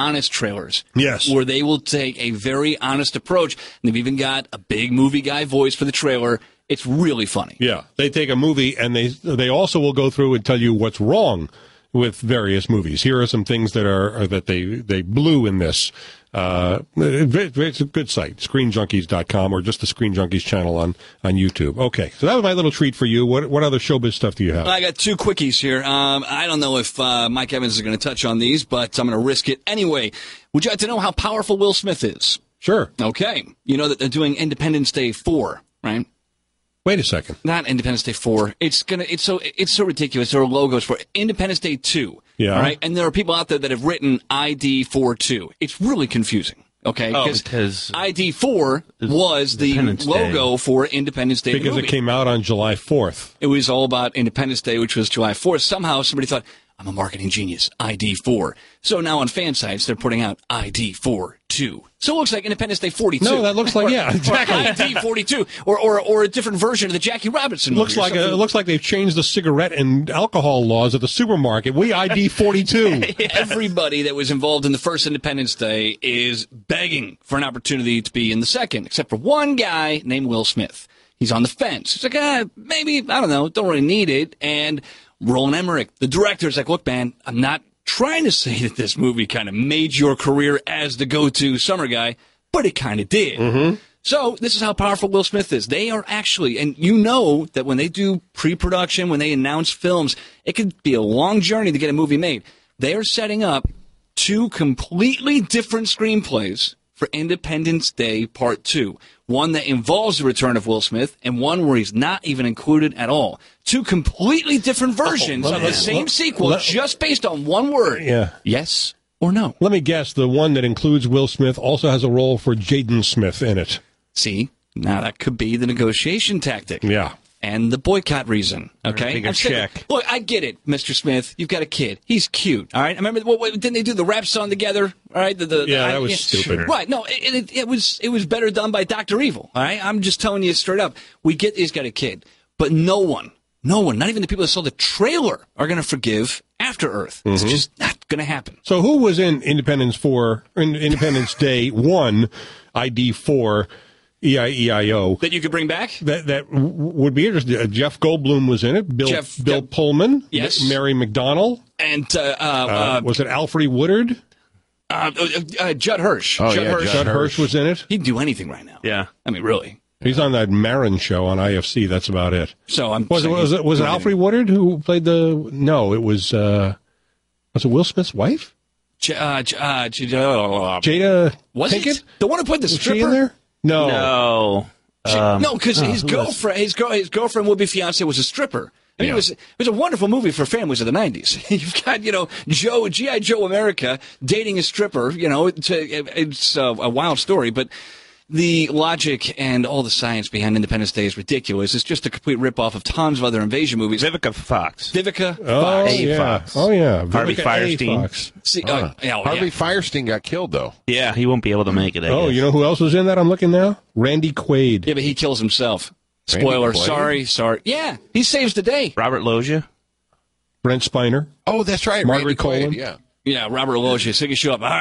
honest trailers. Yes. Where they will take a very honest approach. And they've even got a big movie guy voice for the trailer. It's really funny. Yeah, they take a movie and they they also will go through and tell you what's wrong with various movies. Here are some things that are, are that they they blew in this. Uh, it, it's a good site, screen junkies dot com, or just the Screen Junkies channel on, on YouTube. Okay, so that was my little treat for you. What what other showbiz stuff do you have? I got two quickies here. Um, I don't know if uh, Mike Evans is going to touch on these, but I'm going to risk it anyway. Would you like to know how powerful Will Smith is? Sure. Okay. You know that they're doing Independence Day four, right? Wait a second. Not Independence Day four. It's gonna. It's so. It's so ridiculous. There are logos for Independence Day two. Yeah. All right. And there are people out there that have written I D forty-two. It's really confusing. Okay. Oh, because I D four was the logo Day. for Independence Day. Because movie. it came out on July fourth. It was all about Independence Day, which was July fourth. Somehow somebody thought, I'm a marketing genius. I D four. So now on fan sites they're putting out I D forty-two. So it looks like Independence Day forty-two. No, that looks like, or, yeah, exactly. Or I D forty-two, or, or or a different version of the Jackie Robinson movie. Looks like a, it looks like they've changed the cigarette and alcohol laws at the supermarket. We I D forty-two. Everybody that was involved in the first Independence Day is begging for an opportunity to be in the second, except for one guy named Will Smith. He's on the fence. He's like, ah, maybe, I don't know, don't really need it. And Roland Emmerich, the director, is like, look, man, I'm not trying to say that this movie kind of made your career as the go-to summer guy, but it kind of did. Mm-hmm. So this is how powerful Will Smith is. They are actually, and you know that when they do pre-production, when they announce films, it could be a long journey to get a movie made. They are setting up two completely different screenplays for Independence Day Part two. One that involves the return of Will Smith, and one where he's not even included at all. Two completely different versions Oh, of the let- same let- sequel, let- just based on one word. Yeah. Yes or no? Let me guess, the one that includes Will Smith also has a role for Jaden Smith in it. See, now that could be the negotiation tactic. Yeah. And the boycott reason, okay? bigger I'm saying- check. Look, I get it, Mister Smith. You've got a kid. He's cute, all right? I remember, what, what, didn't they do the rap song together? All right? The, the, Yeah, the, that was yeah. stupid. Right, no, it, it, it was it was better done by Doctor Evil, all right? I'm just telling you straight up. We get he's got a kid, but no one, no one, not even the people that saw the trailer are going to forgive After Earth. It's Mhm. just not going to happen. So who was in Independence four, in Independence Day one, I D four, E I E I O? That you could bring back? That that w- would be interesting. Uh, Jeff Goldblum was in it. Bill Jeff- Bill Pullman. Yes. M- Mary McDonnell. And uh, uh, Uh, uh, was it Alfred Woodard? uh, uh, uh, Judd Hirsch. Oh, Judd yeah, Hirsch. Judd Hirsch was in it. He'd do anything right now. Yeah. I mean, really. He's on that Marin show on I F C. That's about it. So I'm Was it saying was it was it he'd do Alfred Woodard who played the? No, it was. Uh, was it Will Smith's wife? J- uh, J- uh, J- uh, Jada Was Pinkett? it the one who played the Was stripper? she in there? No. No. She- Um, no, because oh, his who was- girlfriend, his girl, his girlfriend would be fiance was a stripper. I mean, Yeah. it was it was a wonderful movie for families of the nineties. You've got you know Joe G I Joe America dating a stripper. You know, it's a, it's a, a wild story, but the logic and all the science behind Independence Day is ridiculous. It's just a complete ripoff of tons of other invasion movies. Vivica Fox. Vivica Oh Fox. yeah. Fox. Oh yeah. Harvey Vivica A. Firestein. Fox. See, Uh, uh, yeah, oh, Harvey yeah. Firestein got killed, though. Yeah, he won't be able to make it. I Oh, guess. you know who else was in that? I'm looking now. Randy Quaid. Yeah, but he kills himself. Randy Spoiler. Quaid? Sorry, sorry. Yeah, he saves the day. Robert Loggia. Brent Spiner. Oh, that's right. Margaret Randy Quaid, Colin? yeah. Yeah, Robert Loggia. Take a show up.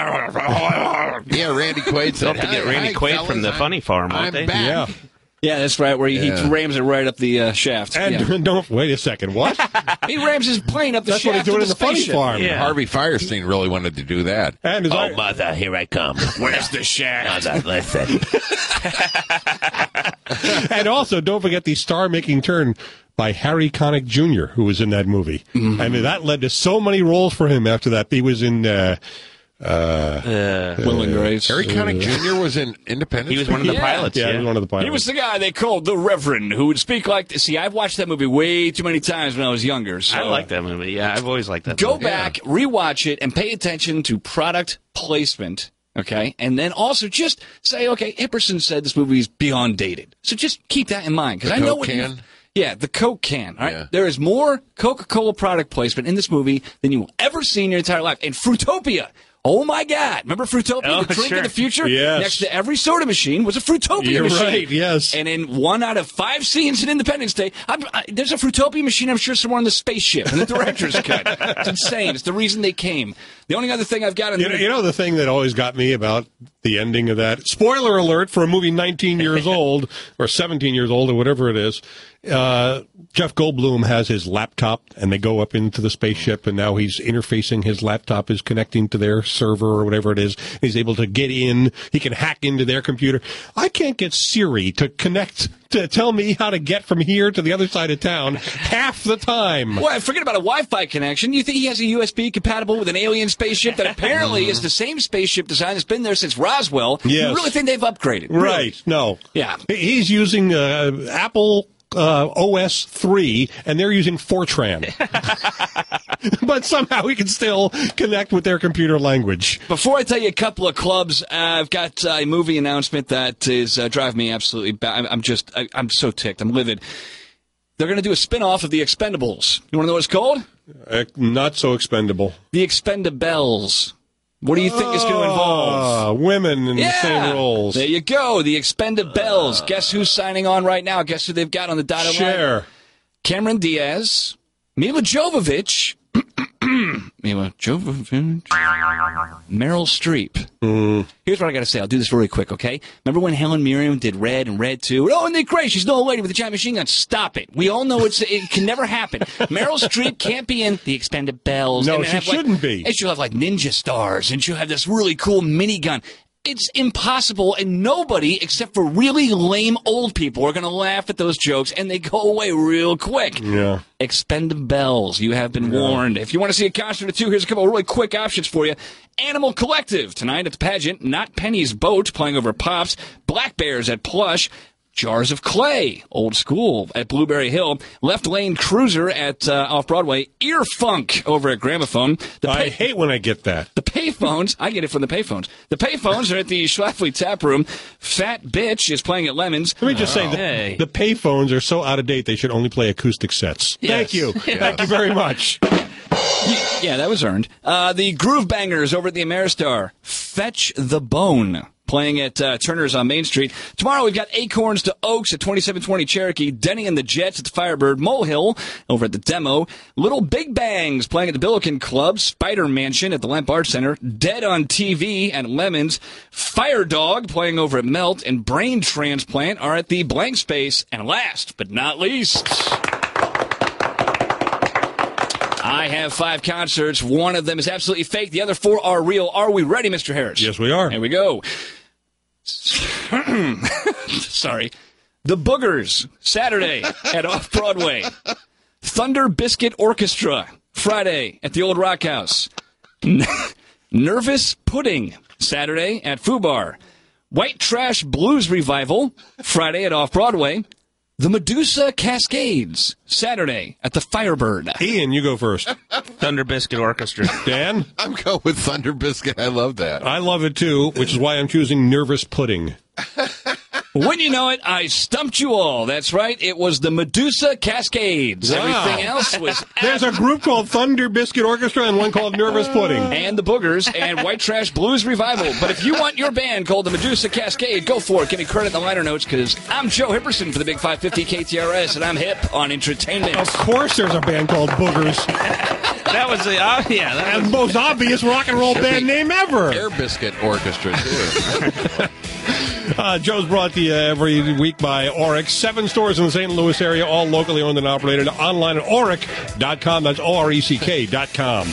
Yeah, Randy Quaid said, Don't forget "Hi, Randy hi, Quaid fellas, from the I'm- Funny Farm, won't I'm they? back. Yeah. Yeah, that's right, where he, Yeah. he rams it right up the uh, shaft. And Yeah. don't wait a second. What? He rams his plane up the That's what shaft he's doing of in the Funny spaceship. Farm. Yeah. Harvey Firestein really wanted to do that. And his Oh, I- mother, here I come. Where's the shaft? Now, listen. and also, don't forget the star-making turn by Harry Connick Junior, who was in that movie. Mm-hmm. I mean, that led to so many roles for him after that. He was in uh, uh, Uh, Will and Grace. Harry Connick Junior was in Independence. he was one of the Yeah. pilots. yeah, Yeah, he was one of the pilots. He was the guy they called the Reverend, who would speak like this. See, I've watched that movie way too many times when I was younger. So I like that movie. Yeah, I've always liked that Go movie. back, rewatch it, and pay attention to product placement. Okay, and then also just say, okay, Ipperson said this movie is beyond dated, so just keep that in mind because The I know Coke what. you- can? Yeah, the Coke can. All right, Yeah. there is more Coca-Cola product placement in this movie than you will ever see in your entire life. And Fruitopia. Oh, my God. Remember Fruitopia, Oh, the drink sure. of the future? Yes. Next to every soda machine was a Fruitopia You're machine. right, yes. And in one out of five scenes in Independence Day, I'm, I, there's a Fruitopia machine, I'm sure, somewhere on the spaceship in the director's cut. It's insane. It's the reason they came. The only other thing I've got in You know, you know the thing that always got me about the ending of that? Spoiler alert for a movie nineteen years old, or seventeen years old, or whatever it is. Uh, Jeff Goldblum has his laptop, and they go up into the spaceship, and now he's interfacing. His laptop is connecting to their server or whatever it is. He's able to get in. He can hack into their computer. I can't get Siri to connect to tell me how to get from here to the other side of town half the time. Well, forget about a Wi-Fi connection. You think he has a U S B compatible with an alien spaceship that apparently is the same spaceship design that's been there since Roswell? Yes. You really think they've upgraded? Really? Right. No. Yeah. He's using uh, Apple uh, O S three, and they're using Fortran. But somehow he can still connect with their computer language. Before I tell you a couple of clubs, uh, I've got uh, a movie announcement that is uh, driving me absolutely bad. I'm, I'm just, I, I'm so ticked. I'm livid. They're going to do a spin-off of The Expendables. You want to know what it's called? Uh, not so expendable. The Expendabelles. What do you think is going to involve? Ah, women in Yeah. the same roles. There you go. The Expendabelles. Guess who's signing on right now? Guess who they've got on the dotted line? Cher. Cameron Diaz, Mila Jovovich, Mila Jovovich, Meryl Streep. Mm. Here's what I got to say. I'll do this really quick, okay? Remember when Helen Mirren did Red and Red two? Oh, and they're great. She's no lady with a giant machine gun. Stop it. We all know it's it can never happen. Meryl Streep can't be in The Expendables. No, and she have, like- shouldn't be. And she'll have like ninja stars, and she'll have this really cool minigun. It's impossible, and nobody, except for really lame old people, are going to laugh at those jokes, and they go away real quick. Yeah. Expendables, you have been warned. If you want to see a concert or two, here's a couple of really quick options for you. Animal Collective, tonight at the Pageant. Not Penny's Boat, playing over Pops. Black Bears at Plush. Jars of Clay, old school, at Blueberry Hill. Left Lane Cruiser at uh, Off-Broadway. Ear Funk over at Gramophone. The I pay- hate when I get that. The payphones, I get it from the payphones. The payphones are at the Schlafly Tap Room. Fat Bitch is playing at Lemons. Let me just say, the, Hey. the payphones are so out of date, they should only play acoustic sets. Yes. Thank you. Yes. Thank you very much. Yeah, that was earned. Uh, the Groove Bangers over at the Ameristar. Fetch the Bone. Playing at uh, Turner's on Main Street. Tomorrow we've got Acorns to Oaks at twenty-seven twenty Cherokee. Denny and the Jets at the Firebird. Molehill over at the Demo. Little Big Bangs playing at the Billiken Club. Spider Mansion at the Lamp Art Center. Dead on T V at Lemons. Fire Dog playing over at Melt. And Brain Transplant are at the Blank Space. And last but not least, I have five concerts. One of them is absolutely fake. The other four are real. Are we ready, Mister Harris? Yes, we are. Here we go. Sorry. The Boogers, Saturday at Off-Broadway. Thunder Biscuit Orchestra, Friday at the Old Rock House. Nervous Pudding, Saturday at Fubar. White Trash Blues Revival, Friday at Off-Broadway. The Medusa Cascades, Saturday at the Firebird. Ian, you go first. Thunder Biscuit Orchestra. Dan? I'm going with Thunder Biscuit. I love that. I love it too, which is why I'm choosing Nervous Pudding. Wouldn't you know it, I stumped you all. That's right, it was the Medusa Cascades. Wow. Everything else was... There's a group called Thunder Biscuit Orchestra and one called Nervous Pudding. And the Boogers and White Trash Blues Revival. But if you want your band called the Medusa Cascade, go for it. Give me credit in the liner notes, because I'm Joe Hipperson for the Big five fifty K T R S, and I'm hip on entertainment. Of course there's a band called Boogers. That was the, uh, yeah. That And the most obvious rock and roll band name ever. Air Biscuit Orchestra, too. Uh, Joe's brought to you every week by Oryx. Seven stores in the Saint Louis area, all locally owned and operated. Online at oric dot com. That's O R E C K dot com.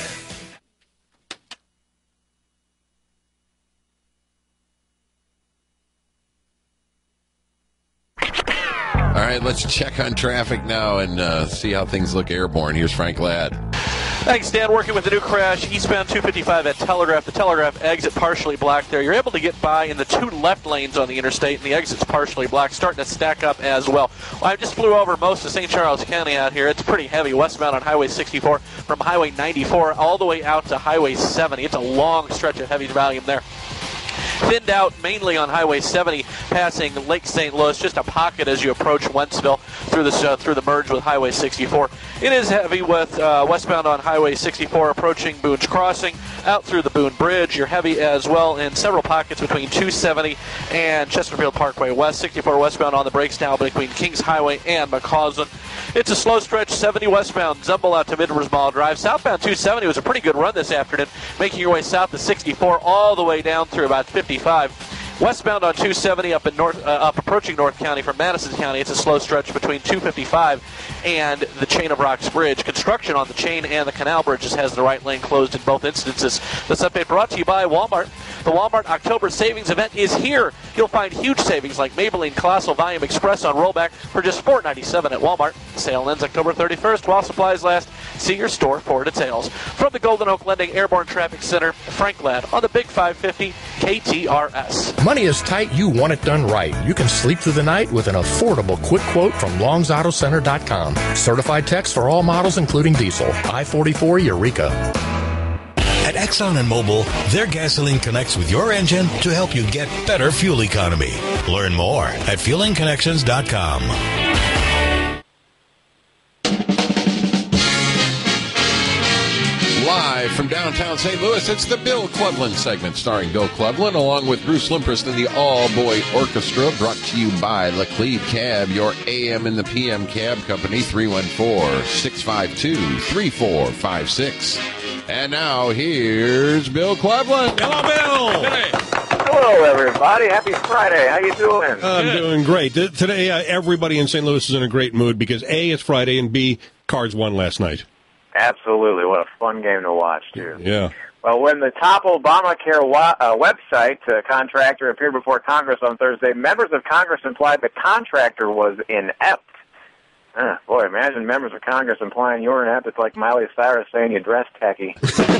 All right, let's check on traffic now and uh, see how things look airborne. Here's Frank Ladd. Thanks, Dan. Working with the new crash, eastbound two fifty-five at Telegraph. The Telegraph exit partially blocked there. You're able to get by in the two left lanes on the interstate, and the exit's partially blocked, starting to stack up as well. Well, I just flew over most of Saint Charles County out here. It's pretty heavy westbound on Highway sixty-four from Highway ninety-four all the way out to Highway seventy. It's a long stretch of heavy volume there. thinned out mainly on Highway seventy, passing Lake Saint Louis, just a pocket as you approach Wentzville through the, uh, through the merge with Highway sixty-four. It is heavy with uh, westbound on Highway sixty-four approaching Boone's Crossing, out through the Boone Bridge. You're heavy as well in several pockets between two seventy and Chesterfield Parkway West. sixty-four westbound on the brakes now between Kings Highway and McCausland. It's a slow stretch, seventy westbound, Zumble out to Midwoods Mall Drive. Southbound two seventy was a pretty good run this afternoon, making your way south to sixty-four all the way down through about fifty-five. Westbound on two seventy up in North, uh, up approaching North County from Madison County, it's a slow stretch between two fifty-five and the Chain of Rocks Bridge. Construction on the Chain and the Canal Bridges has the right lane closed in both instances. This update brought to you by Walmart. The Walmart October Savings Event is here. You'll find huge savings like Maybelline Colossal Volume Express on rollback for just four ninety-seven at Walmart. The sale ends October thirty-first while supplies last. See your store for details. From the Golden Oak Lending Airborne Traffic Center, Frank Ladd on the Big five fifty K T R S. Money is tight, you want it done right. You can sleep through the night with an affordable quick quote from longs auto center dot com. Certified techs for all models, including diesel. I forty-four Eureka. At Exxon and Mobil, their gasoline connects with your engine to help you get better fuel economy. Learn more at fueling connections dot com. Live from downtown Saint Louis, it's the Bill Cleveland segment starring Bill Cleveland along with Bruce Limprist and the All-Boy Orchestra, brought to you by Laclede Cab, your A M and the P M cab company, three one four, six five two, three four five six. And now, here's Bill Cleveland. Hello, Bill. Hey. Hello, everybody. Happy Friday. How you doing? I'm doing great. T- Today, uh, everybody in Saint Louis is in a great mood because A, it's Friday, and B, Cards won last night. Absolutely. What a fun game to watch, too. Yeah. Well, when the top Obamacare wa- uh, website uh, contractor appeared before Congress on Thursday, members of Congress implied the contractor was inept. Uh, boy, imagine members of Congress implying you're inept. It's like Miley Cyrus saying you dress tacky.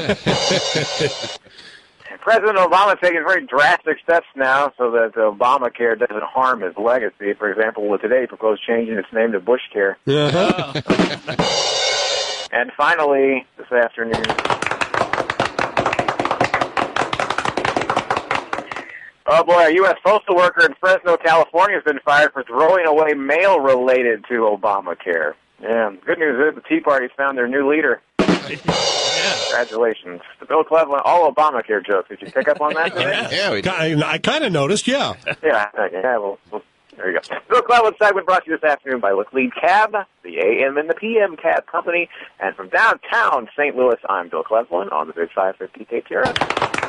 President Obama taking very drastic steps now so that Obamacare doesn't harm his legacy. For example, today he proposed changing its name to BushCare. Uh-huh. And finally, this afternoon, oh boy, a U S postal worker in Fresno, California has been fired for throwing away mail related to Obamacare. Yeah, good news is the Tea Party's found their new leader. Yeah. Congratulations. The Bill Cleveland, all Obamacare jokes. Did you pick up on that today? Yeah, we did. I, I kind of noticed, yeah. Yeah, yeah, well, well, there you go. Bill Cleveland segment brought to you this afternoon by Laclede Cab, the A M and the P M cab company. And from downtown Saint Louis, I'm Bill Cleveland on the Big five fifty K T R S.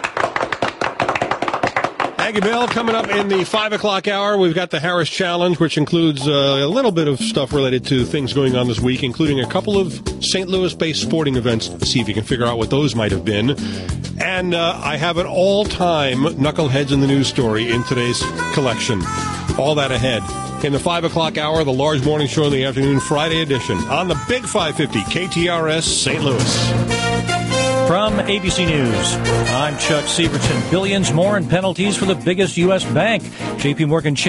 Thank you, Bill. Coming up in the five o'clock hour, we've got the Harris Challenge, which includes uh, a little bit of stuff related to things going on this week, including a couple of Saint Louis-based sporting events. To see if you can figure out what those might have been. And uh, I have an all-time Knuckleheads in the News story in today's collection. All that ahead. In the five o'clock hour, the large morning show in the afternoon, Friday edition, on the Big five fifty K T R S Saint Louis. From A B C News, I'm Chuck Severson. Billions more in penalties for the biggest U S bank. J P Morgan